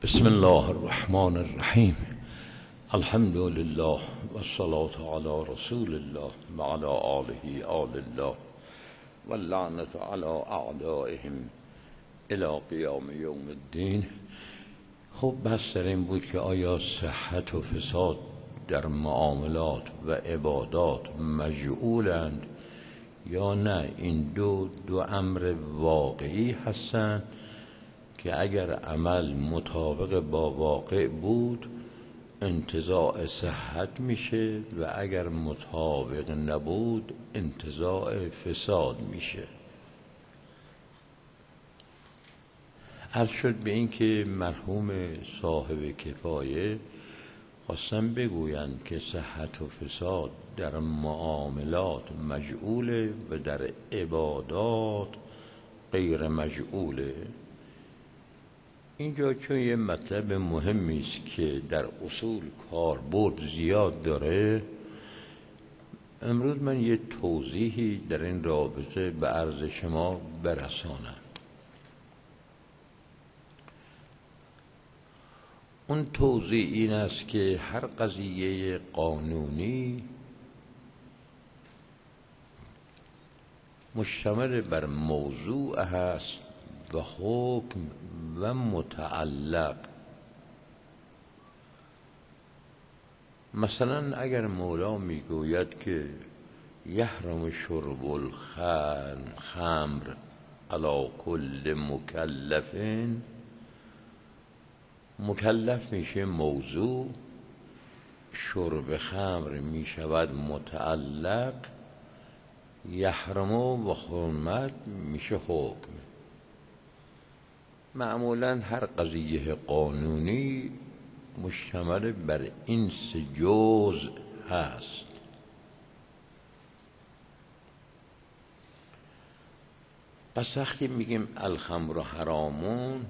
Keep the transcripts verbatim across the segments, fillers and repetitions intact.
بسم الله الرحمن الرحیم. الحمد لله و الصلاة علی رسول الله و علی آله آل الله و اللعنة علی اعدائهم الی قیام یوم الدین. خب بس در این بود که آیا صحت و فساد در معاملات و عبادات مجعولند یا نه؟ این دو دو امر واقعی هستند که اگر عمل مطابق با واقع بود انتزاع صحت میشه و اگر مطابق نبود انتزاع فساد میشه. عرض شد به این که مرحوم صاحب کفایه خواستن بگویند که صحت و فساد در معاملات مجعوله و در عبادات غیر مجعوله. اینجا چون یه مطلب مهمی است که در اصول کاربرد زیاد داره، امروز من یه توضیحی در این رابطه به عرض شما برسانم. اون توضیح این است که هر قضیه قانونی مشتمل بر موضوع هست و حکم و متعلق. مثلا اگر مولا میگوید که یحرم شرب الخمر علی کل مکلف، مکلف میشه موضوع، شرب خمر میشود متعلق، یحرم و حرمت میشه حکم. معمولا هر قضیه قانونی مشتمل بر این سه جزء هست. پس وقتی میگیم الخمر حرامون،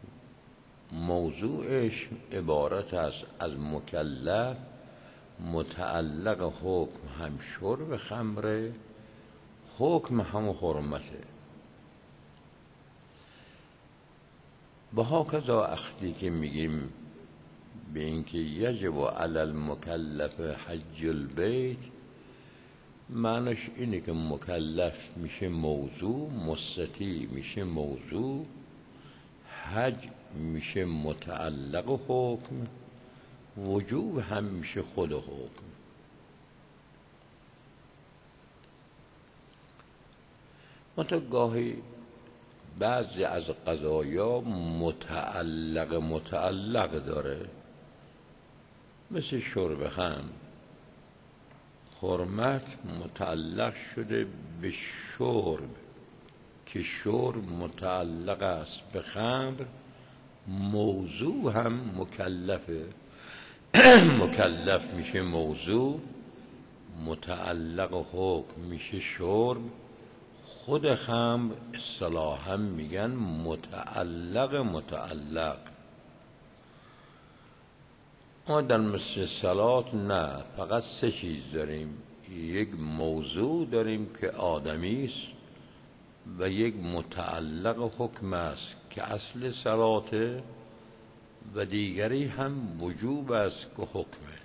موضوعش عبارت است از مکلف، متعلق حکم هم شرب خمره، حکم هم حرمته. با هاکذا وقتی که میگیم به اینکه یجب علی المکلف حج البیت، معنیش اینه که مکلف میشه موضوع، مستطیع میشه موضوع، حج میشه متعلق حکم، وجوب هم میشه خود حکم. منتها گاهی بعضی از قضایا متعلق متعلق داره، مثل شرب خمر. حرمت متعلق شده به شرب که شرب متعلق است به خمر، موضوع هم مکلفه. مکلف میشه موضوع، متعلق حکم میشه شرب، خود خمر اصطلاحاً میگن متعلق متعلق. ما در مثل صلات نه، فقط سه چیز داریم. یک موضوع داریم که آدمی است و یک متعلق حکم است که اصل صلاته و دیگری هم وجوب است که حکمه.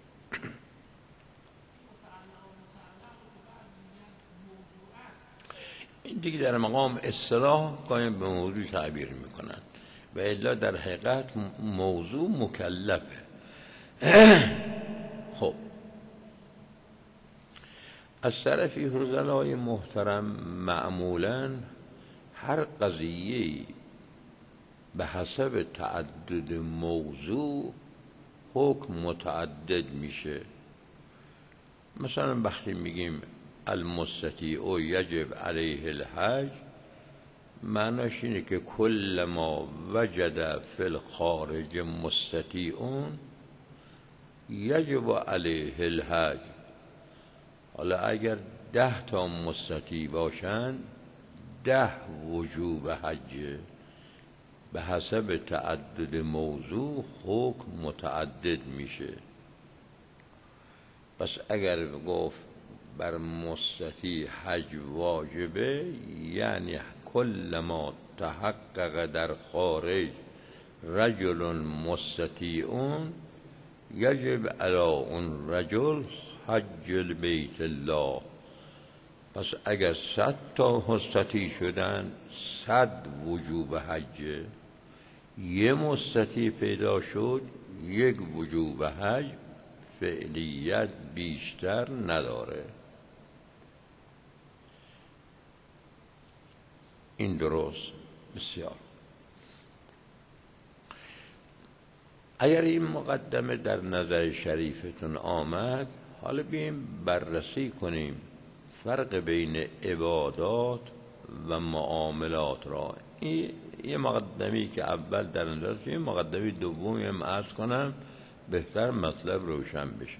این دیگه در مقام اصطلاح قایم به موضوع تعبیر میکنن و الا در حقیقت موضوع مکلفه. خب از طرفی فضلای محترم معمولا هر قضیه به حسب تعدد موضوع حکم متعدد میشه. مثلا وقتی میگیم المستطیع یجب علیه الحج، معناش اینه که کل ما وجد فی الخارج مستطیعون یجب علیه الحج. حالا اگر ده تا مستطیع باشن، ده وجوب حجه. به حسب تعدد موضوع حکم متعدد میشه. پس اگر گفت بر مستطیع حج واجبه، یعنی کل ما تحقق در خارج رجل مستطیعون یجب علی اون رجل حج البیت الله. پس اگر صد تا مستطیع شدن، صد وجوب حجه. یه مستطیع پیدا شد، یک وجوب حج، فعلیت بیشتر نداره. این درست بسیار. اگر این مقدمه در نظر شریفتون آمد، حالا بیاییم بررسی کنیم فرق بین عبادات و معاملات را. این یه مقدمی که اول در نظر، این مقدمه دومی هم عرض کنم، بهتر مطلب روشن بشه.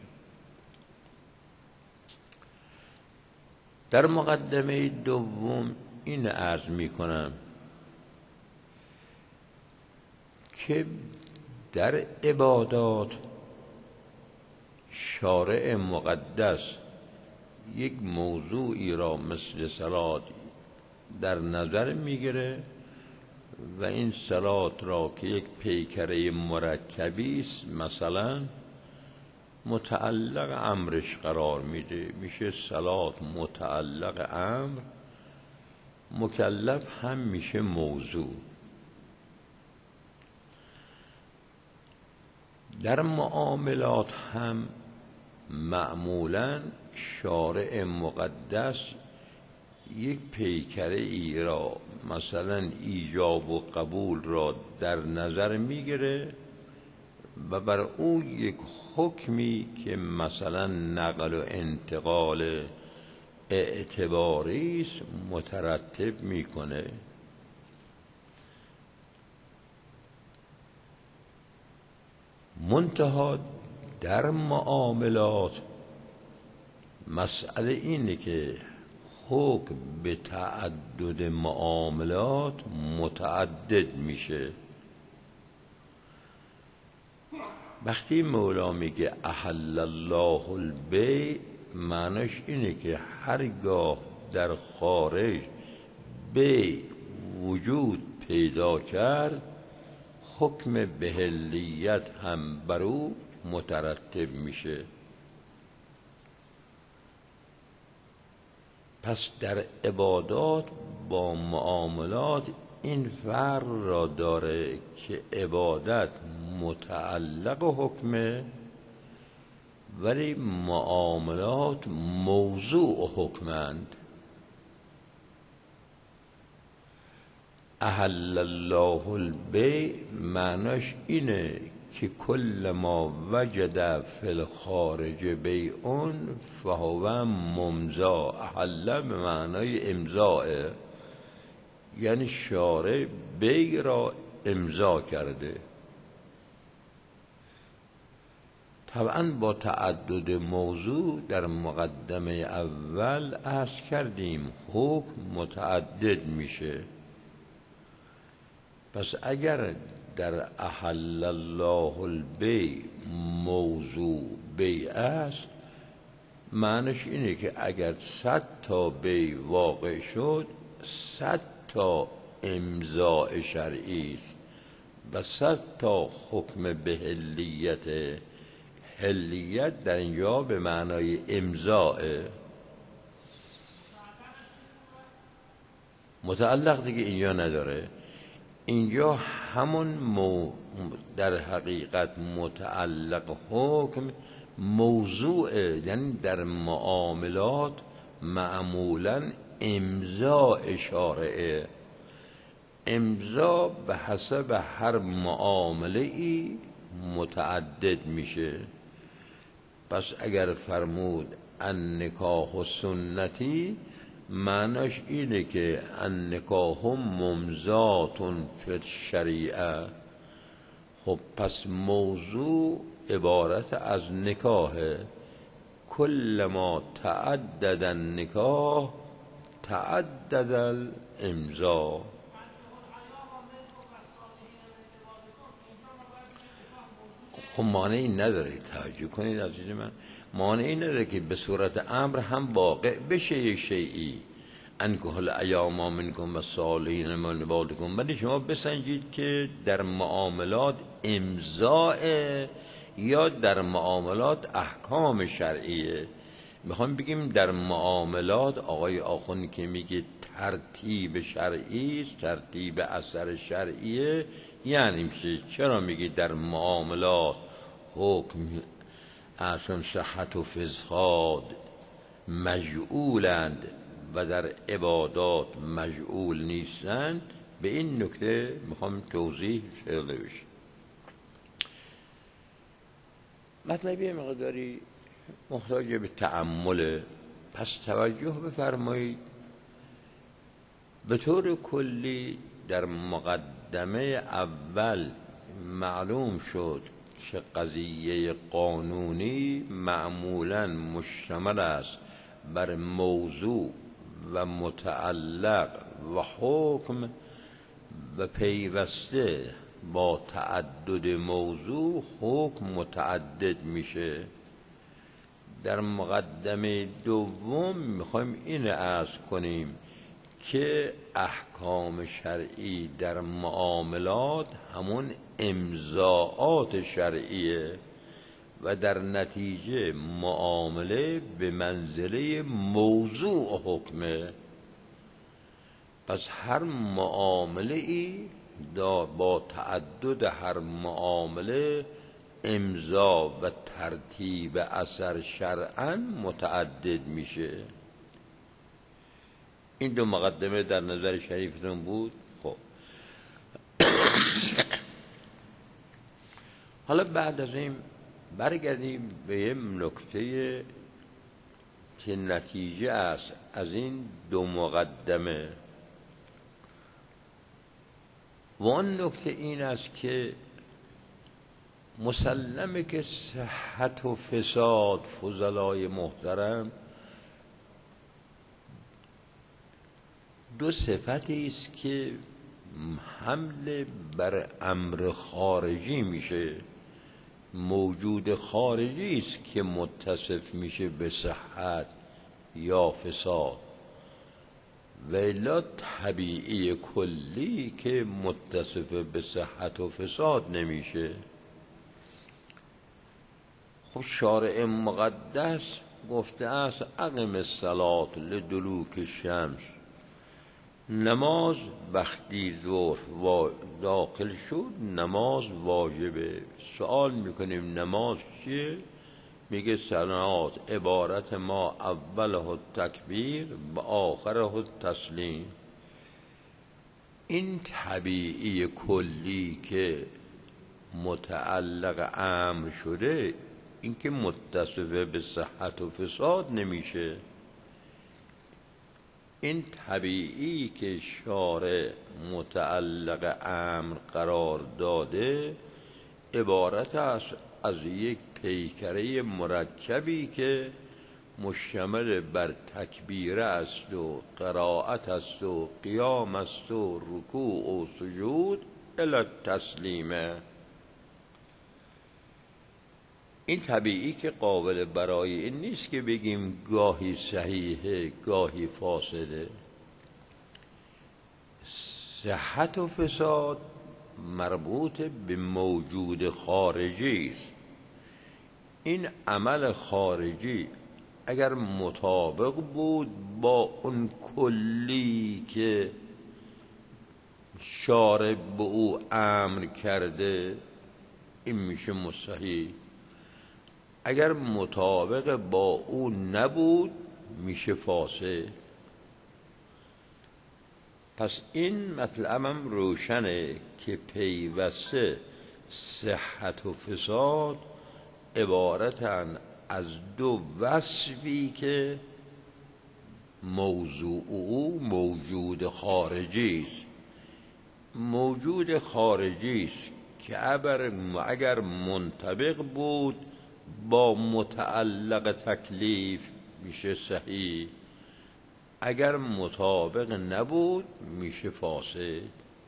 در مقدمه دوم این عرض می کنم که در عبادات شارع مقدس یک موضوعی را مثل صلات در نظر میگیره و این صلات را که یک پیکره مرکبی است، مثلا متعلق امرش قرار میده، میشه صلات متعلق امر، مکلف هم میشه موضوع. در معاملات هم معمولاً شارع مقدس یک پیکره ای را، مثلا ایجاب و قبول را در نظر میگیره و بر او یک حکمی که مثلا نقل و انتقال اعتباری است مترتب میکنه. منتها در معاملات مسئله اینه که حکم به تعدد معاملات متعدد میشه. وقتی مولا میگه احل الله البیع، معناش اینه که هرگاه در خارج بیع وجود پیدا کرد، حکم بهلیت هم بر او مترتب میشه. پس در عبادات با معاملات این فرق را داره که عبادت متعلق حکمه، ولی معاملات موضوع حکمند. احل الله البیع معناش اینه که کل ما وجد فی الخارج بیعون فهو ممضا. احل به معنای امضاء، یعنی شارع بیع را امضا کرده. طبعا با تعدد موضوع در مقدمه اول عرض کردیم حکم متعدد میشه. پس اگر در احل الله البیع موضوع بیع است، معنیش اینه که اگر صد تا بیع واقع شد، صد تا امضاء شرعی است و صد تا حکم به حلیت. حلیت در اینجا به معنای امضاء، متعلق دیگه اینجا نداره. اینجا همون مو در حقیقت متعلق حکم موضوع، یعنی در معاملات معمولاً امضاء شارعه. امضا به حسب هر معامله ای متعدد میشه. پس اگر فرمود النکاح سنتی، معناش اینه که النکاح ممضات فی الشریعه. خب پس موضوع عبارت از نکاح. کل ما تعدد النکاح تعدد الامضا. خب مانعی نداره، توجه کنید عزیز من، مانعی نداره که به صورت امر هم واقع بشه یک شیئی. انکحوا الایام منکم و صالحین من عبادکم. ولی شما بسنجید که در معاملات امضاء یا در معاملات احکام شرعیه. میخوام بگیم در معاملات آقای آخوند که میگه ترتیب شرعی است، ترتیب اثر شرعیه، یعنی میشه چرا میگه در معاملات حکم اصلا صحت و فساد مجعولند و در عبادات مجعول نیستند؟ به این نکته میخوام توضیح شده بشه. مطلبی مقداری محتاج به تأمل. پس توجه بفرمایید. به طور کلی در مقدمه اول معلوم شد که قضیه قانونی معمولاً مشتمل است بر موضوع و متعلق و حکم و پیوسته با تعدد موضوع حکم متعدد میشه. در مقدمه دوم میخوایم این عرض کنیم که احکام شرعی در معاملات همون امضاءات شرعیه و در نتیجه معامله به منزله موضوع حکمه. پس هر معامله ای با تعدد هر معامله امضا و ترتیب اثر شرعاً متعدد میشه. این دو مقدمه در نظر شریفتون بود. خب حالا بعد از این برگردیم به یه نکته که نتیجه است از این دو مقدمه و آن نکته این است که مسلمه که صحت و فساد فضلای محترم دو صفتی است که حمل بر امر خارجی میشه. موجود خارجی است که متصف میشه به صحت یا فساد و الا طبیعی کلی که متصف به صحت و فساد نمیشه. خب شارع مقدس گفته است اقم الصلاة لدلوک الشمس، نماز وقتی ظهر داخل شد نماز واجبه. سوال میکنیم نماز چیه؟ میگه صلات عبارت ما اوله التکبیر و آخره التسلیم. این طبیعی کلی که متعلق امر شده این که متصف به صحت و فساد نمیشه. این طبیعی که شارع متعلق امر قرار داده عبارت است از یک پیکره مرکبی که مشتمل بر تکبیره است و قرائت است و قیام است و رکوع و سجود الی التسلیمه. این طبیعی که قابل برای این نیست که بگیم گاهی صحیحه گاهی فاسده. صحت و فساد مربوط به موجود خارجی است. این عمل خارجی اگر مطابق بود با اون کلی که شارع به او امر کرده این میشه مصحح. اگر مطابق با او نبود میشه فاسد. پس این مطلبم روشنه که پیوسته صحت و فساد عبارتن از دو وصفی که موضوع او موجود خارجی است. موجود خارجی است که اگر منطبق بود با متعلق تکلیف میشه صحیح، اگر مطابق نبود میشه فاسد.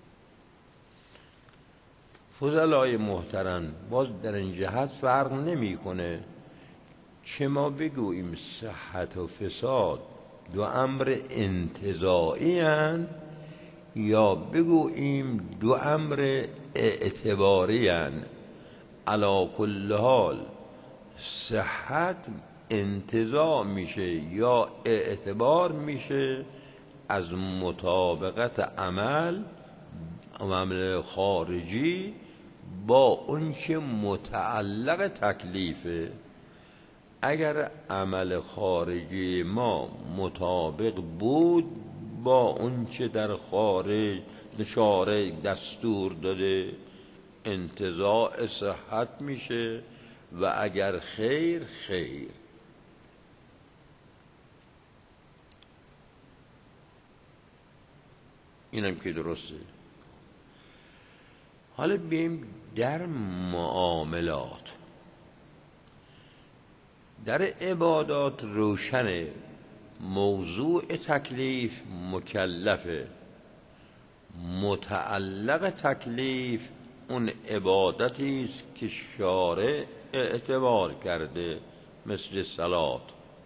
فضلای محترم باز در این جهت فرق نمیکنه چه ما بگوییم صحت و فساد دو امر انتزاعی هستند یا بگوییم دو امر اعتباری هستند. علی کل حال صحت انتزاع میشه یا اعتبار میشه از مطابقت عمل عمل خارجی با اون که متعلق تکلیفه. اگر عمل خارجی ما مطابق بود با اون چه در خارج شارع دستور داده انتزاع صحت میشه و اگر خیر خیر. اینم که درسته. حالا بیم در معاملات. در عبادات روشن موضوع تکلیف مکلفه، متعلق تکلیف اون عبادتی است که شارع اعتبار کرده، مثل صلات.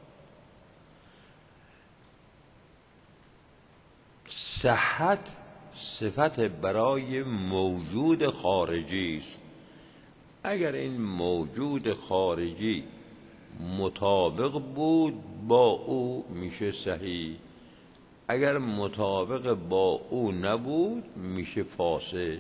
صحت صفت برای موجود خارجی است. اگر این موجود خارجی مطابق بود با او میشه صحیح، اگر مطابق با او نبود میشه فاسد.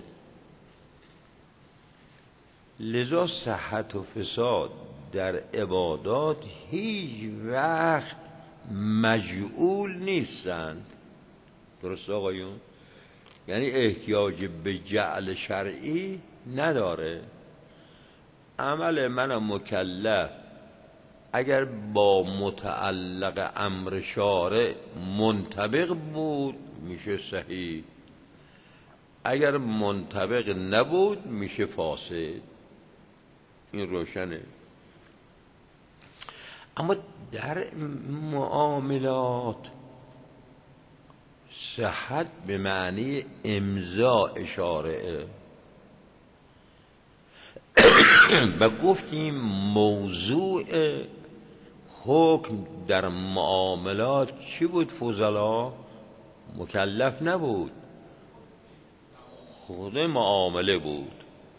لذا صحت و فساد در عبادات هیچ وقت مجعول نیستند. درست آقایون؟ یعنی احتیاج به جعل شرعی نداره. عمل من مکلف اگر با متعلق امر شارع منطبق بود میشه صحیح، اگر منطبق نبود میشه فاسد. این روشنه. اما در معاملات صحت به معنی امضاء شارعه و گفتیم موضوع حکم در معاملات چی بود فضلا؟ مکلف نبود، خود معامله بود.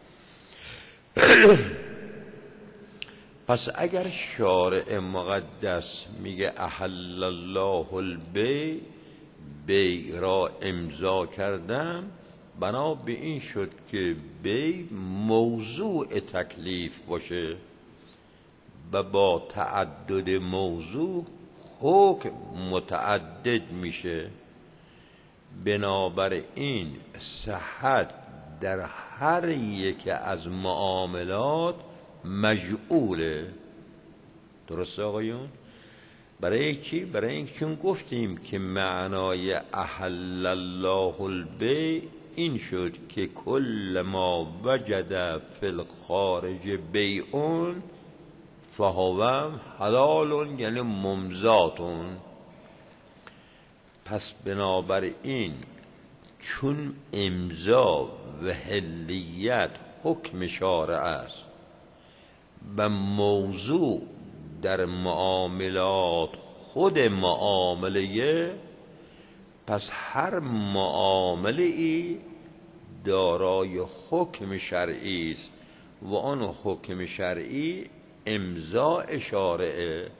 پس اگر شارع مقدس میگه احل الله البیع، بیع را امضا کردم، بنا به این شد که بیع موضوع تکلیف باشه و با تعدد موضوع حکم متعدد میشه. بنابراین صحت در هر یک از معاملات مجعوله. درست آقایون؟ برای چی؟ برای این چون گفتیم که معنای احل الله البیع این شد که کل ما وجد فی الخارج بیعون فهو حلال، یعنی ممضاتون. پس بنابراین چون امضا و حلیت حکم شارع است و موضوع در معاملات خود معامله، پس هر معامله ای دارای حکم شرعی است و آن حکم شرعی امضاء شارعه.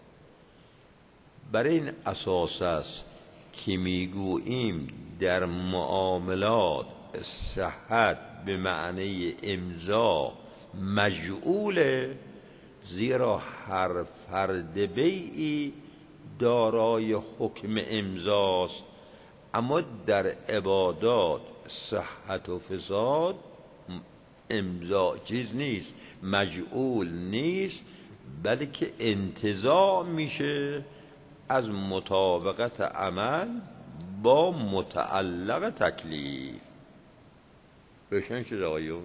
بر این اساس است که میگوییم در معاملات صحت به معنی امضا مجعوله، زیرا هر فرد بیعی دارای حکم امضاست. اما در عبادات صحت و فساد امضا چیز نیست، مجعول نیست، بلکه انتزاع میشه از مطابقت عمل با متعلق تکلیف. روشن شد آقایون؟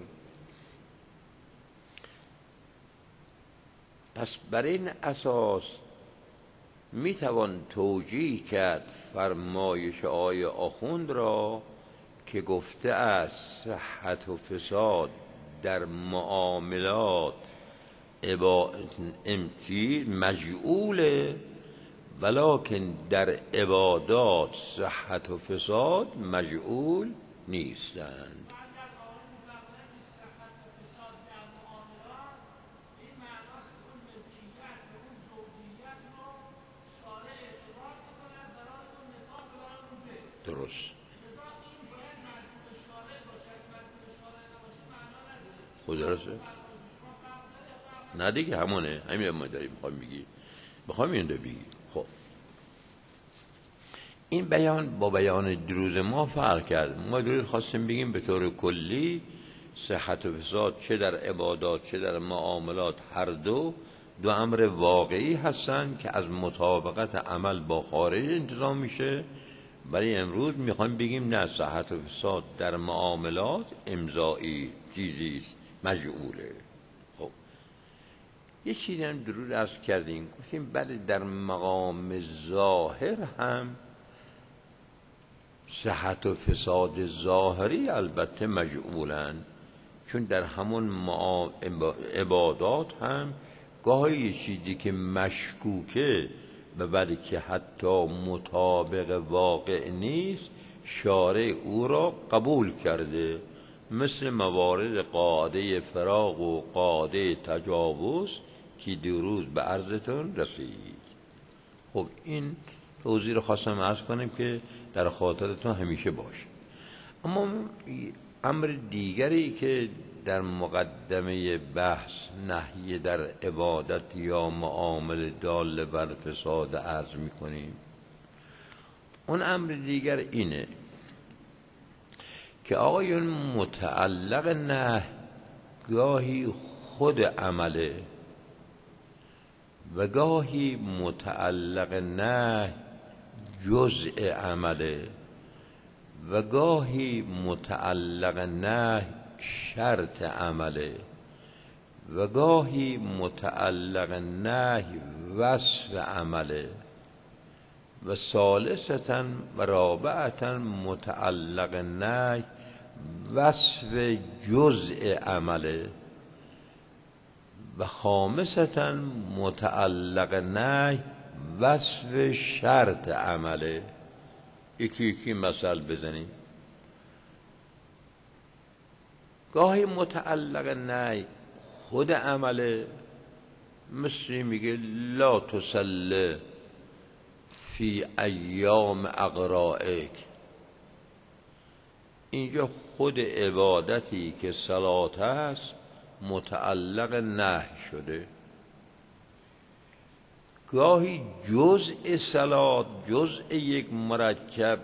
پس بر این اساس میتوان توجیه کرد فرمایش آقای آخوند را که گفته است صحت و فساد در معاملات امتی مجعوله ولکن در عبادات صحت و فساد مجعول نیستند. درست. خود درسته؟ نه دیگه همونه، همین ما داریم بخوام بگی بخوام این رو بگی. خب این بیان با بیان دیروز ما فرق کرد. ما دیروز خواستیم بگیم به طور کلی صحت و فساد چه در عبادات چه در معاملات هر دو دو امر واقعی هستن که از مطابقت عمل با خارج انتظام میشه. برای امروز میخوایم بگیم نه، صحت و فساد در معاملات امضایی چیزیست، مجعوله. خب یه چیزی هم درود عرض کردیم، گفتیم بله در مقام ظاهر هم صحت و فساد ظاهری البته مجعولن، چون در همون عبادات هم گاهی یه چیزی که مشکوکه و بلکه حتی مطابق واقع نیست شارع او را قبول کرده، مثل موارد قاعده فراق و قاعده تجاوز که دیروز به عرضتون رسید. خب این توضیح رو خواستم عرض کنیم که در خاطرتون همیشه باشه. اما امر دیگری که در مقدمه بحث نهی در عبادت یا معامله دال بر فساد عرض میکنیم، اون امر دیگر اینه که آقایون متعلق نه گاهی خود عمله و گاهی متعلق نه جزء عمله و گاهی متعلق نه شرط عمله و گاهی متعلق نه وصف عمله و ثالثتا و رابعتا متعلق نه وصف جزء عمله و خامستا متعلق نه وصف شرط عمله. یکی یکی مثال بزنیم. گاهی متعلق نه خود عمله، مثل میگه لا تصلی فی ایام اقرائک، اینجا خود عبادتی که صلات است متعلق نهی شده. گاهی جزء صلات، جزء یک مرکب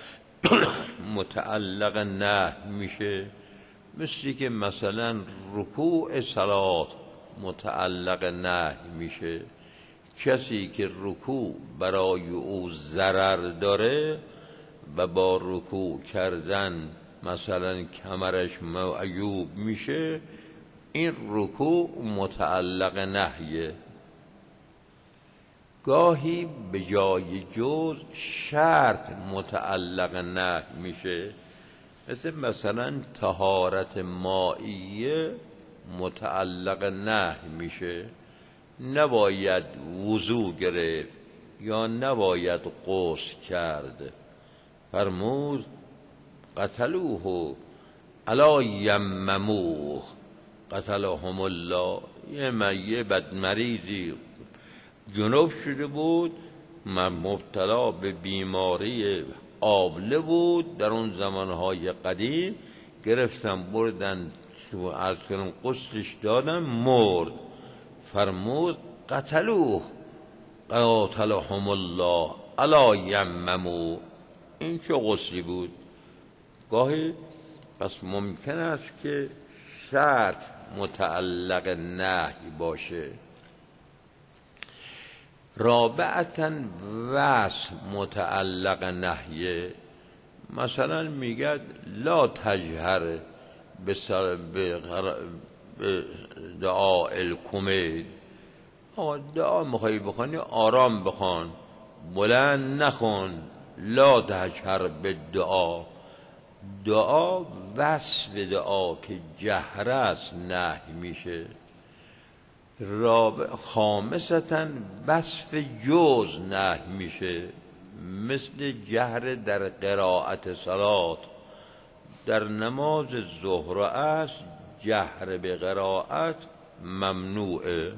متعلق نهی میشه، مثل که مثلا رکوع صلات متعلق نهی میشه. کسی که رکوع برای او ضرر داره و با رکوع کردن مثلا کمرش معیوب میشه، این رکوع متعلق نهیه. گاهی به جای جز شرط متعلق نهی میشه، مثل مثلا طهارت مائیه متعلق نهی میشه، نباید وضو گرفت یا نباید غسل کرد. فرمود قتلوه الا یمموه قتلهم الله. یه مریه بد مریضی جنوب شده بود، مبتلا به بیماری آبله بود، در اون زمانهای قدیم گرفتن بردن از کنم غسلش دادن، مرد. فرمود قتلوه قاتلهم الله الا یممو. این چه غسلی بود؟ گاهی پس ممکن است که شرط متعلق نهی باشه. رابعتا وصف متعلق نهیه، مثلا میگه لا تجهر به دعا الکمید. دعا میخوایی بخوانی آرام بخوان، بلند نخون. لا تجهر به دعا، دعا وصف دعا که جهر است نهی میشه. رابع خامستن وصف جز نهی میشه، مثل جهر در قرائت صلات. در نماز ظهر و عصر جهر به قرائت ممنوعه.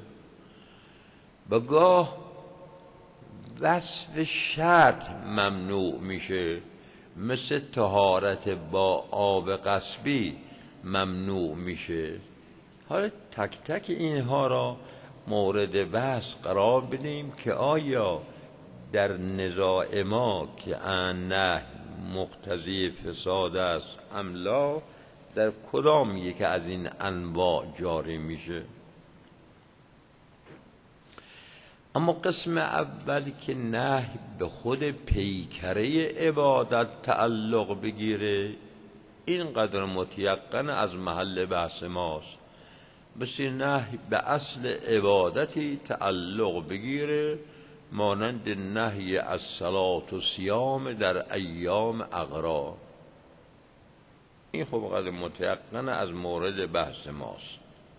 بگاه وصف شرط ممنوع میشه، مثل طهارت با آب غصبی ممنوع میشه. حالا تک تک اینها را مورد بحث قرار بدیم که آیا در نزاع ما که ان نهی مقتضی فساد است ام لا، در کدام یک از این انواع جاری میشه. اما قسم اول که نهی به خود پیکره عبادت تعلق بگیره، اینقدر متیقن از محل بحث ماست. مثل نهی به اصل عبادتی تعلق بگیره، مانند نهی از صلات و صیام در ایام اغرا. این خب قدر متیقن از مورد بحث ماست.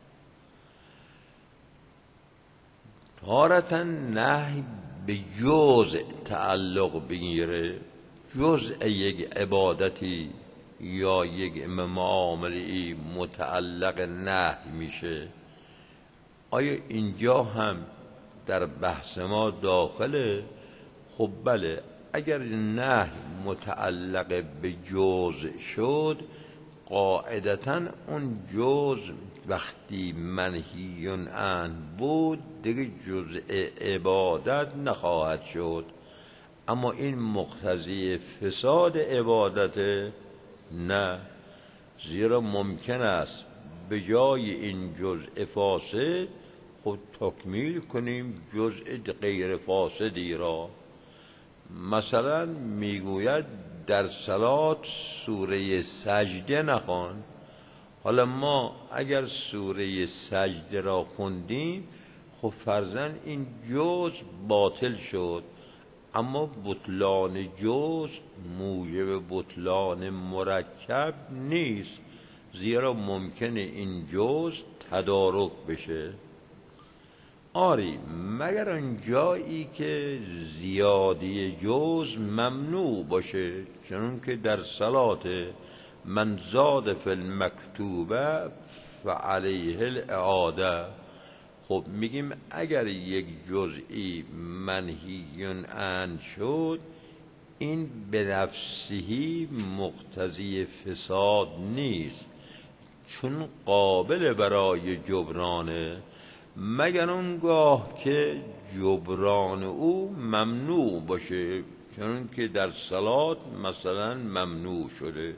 تارةً نهی به جزء تعلق بگیره، جزء یک عبادتی یا یک معامله‌ای متعلق نهی میشه. آیا اینجا هم در بحث ما داخله؟ خب بله، اگر نهی متعلق به جزء شد، قاعدتاً اون جزء وقتی منهی عنه بود دیگه جزء عبادت نخواهد شد. اما این مقتضی فساد عبادت نه، زیرا ممکن است به جای این جزء فاسد خود تکمیل کنیم جزء غیر فاسدی را. مثلا میگوید در صلات سوره سجده نخوان. حالا ما اگر سوره سجده را خوندیم، خب فرضاً این جزء باطل شد، اما بطلان جزء موجب بطلان مرکب نیست، زیرا ممکنه این جزء تدارک بشه. آری مگر آن جایی که زیادی جزء ممنوع باشه، چون که در صلات من زاد فی المکتوبه فعلیه الاعاده. خب میگیم اگر یک جزئی منهی عنه شد، این به نفسه مقتضی فساد نیست، چون قابل برای جبرانه، مگر اونگاه که جبران او ممنوع باشه، چون که در صلات مثلا ممنوع شده.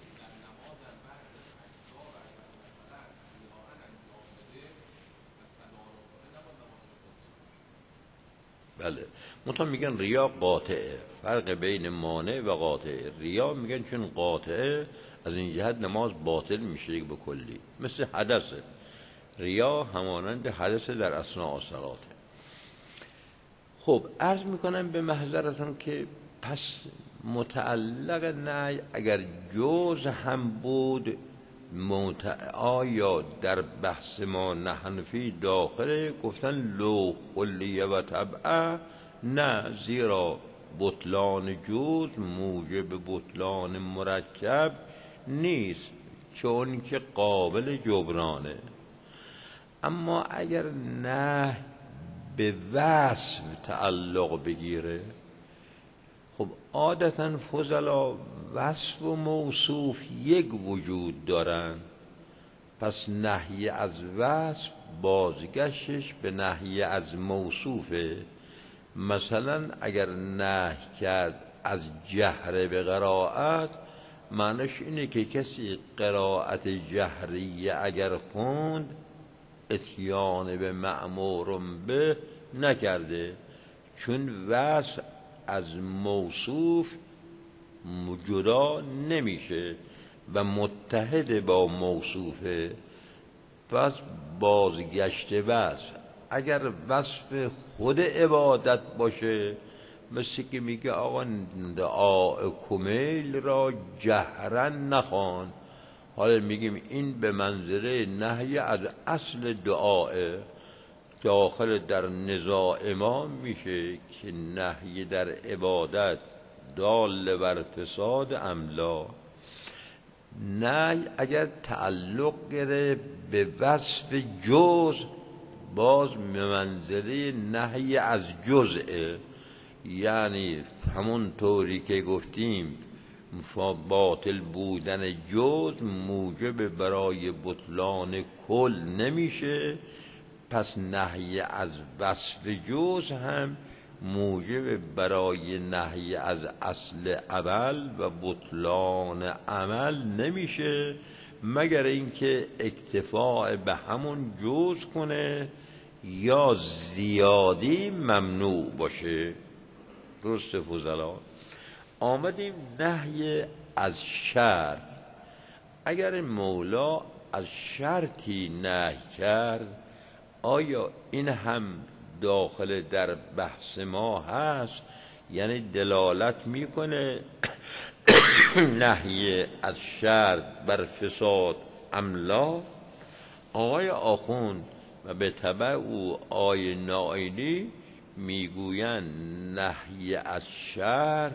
بله، منتها میگن ریا قاطعه، فرق بین مانع و قاطعه. ریا میگن چون قاطعه از این جهت نماز باطل میشه به کلی، مثل حدثه. ریا همانند حدث در اثناء صلاته. خب عرض میکنم به محضرتون که پس متعلق نهی اگر جز هم بود، آیا در بحث ما نحنفی داخله؟ گفتن لو خلیه و طبعه نه، زیرا بطلان جز موجب بطلان مرکب نیست، چون که قابل جبرانه. اما اگر نه به وصف تعلق بگیره، خب عادتاً فضلا وصف و موصوف یک وجود دارن، پس نهی از وصف بازگشتش به نهی از موصوفه. مثلا اگر نهی کرد از جهر به قرائت، معنیش اینه که کسی قرائت جهریه اگر خوند اتیان به مأمور به نکرده، چون وصف از موصوف جدا نمیشه و متحد با موصوفه. پس بازگشت وصف اگر وصف خود عبادت باشه، مثل که میگه آقا دعا کمیل را جهرن نخوان، حالا میگیم این به منزله نهی از اصل دعاه. داخل در نزاع ما میشه که نهی در عبادت دال بر فساد املا. نهی اگر تعلق گره به وصف جز، باز به منزله نهی از جزء، یعنی همون طوری که گفتیم باطل بودن جز موجب برای بطلان کل نمیشه، پس نهی از وصف جز هم موجب برای نهی از اصل عمل و بطلان عمل نمیشه، مگر اینکه اکتفاء به همون جز کنه یا زیادی ممنوع باشه. درست فضلا؟ آمدیم نهی از شرط. اگر مولا از شرطی نهی کرد، آیا این هم داخل در بحث ما هست؟ یعنی دلالت میکنه نهی از شرط بر فساد املا؟ آقای آخوند و به تبع او آقای نائینی میگویند نهی از شرط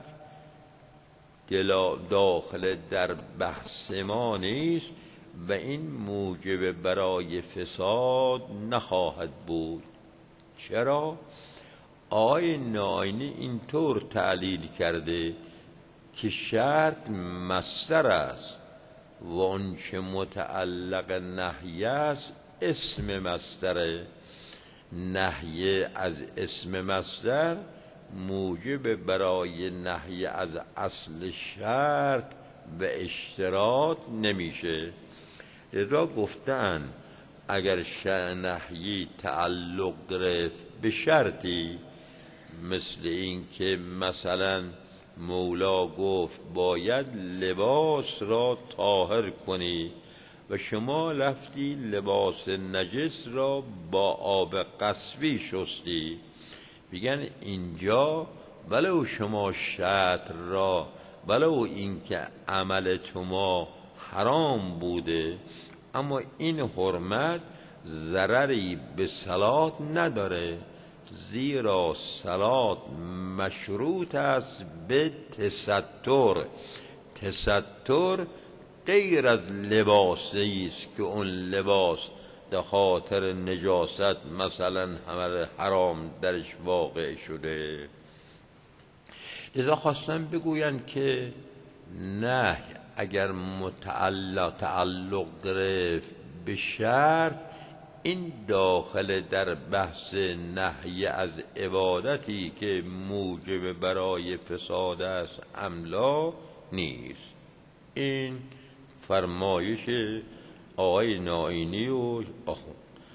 داخل در بحث ما نیست و این موجب برای فساد نخواهد بود. چرا؟ آقای نائینی اینطور تعلیل کرده که شرط مصدر است و اون چه متعلق نهی است اسم مصدره. نهی از اسم مصدر موجب برای نهی از اصل شرط و اشتراط نمیشه. لذا گفتن اگر نهی تعلق گرفت به شرطی، مثل این که مثلا مولا گفت باید لباس را طاهر کنی و شما رفتی لباس نجس را با آب قصبی شستی، میگن اینجا ولو شما شرط را، ولو این که عمل شما حرام بوده، اما این حرمت ضرری به صلات نداره، زیرا صلات مشروط است به تستر. تستر غیر از لباسی است که اون لباس به خاطر نجاست مثلا عمل حرام درش واقع شده. لذا خواستم بگوین که نه، اگر متعلق تعلق گرفت به شرط، این داخل در بحث نهی از عبادتی که موجب برای فساد است املا نیست. این فرمایش آقای نائینی و آخوند.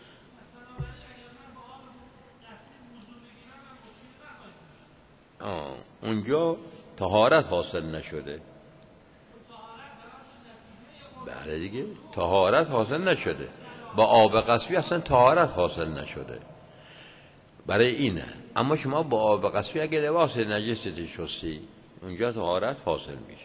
آه. اونجا طهارت حاصل نشده. بله دیگه، طهارت حاصل نشده، با آب قصبی اصلا طهارت حاصل نشده، برای اینه. اما شما با آب قصبی اگه لباس نجست شستی، اونجا طهارت حاصل میشه.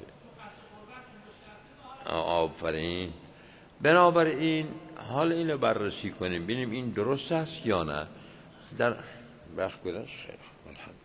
آفرین. بنابراین حال اینو بررسی کنیم ببینیم این درست است یا نه. در وقت گذشت خیلی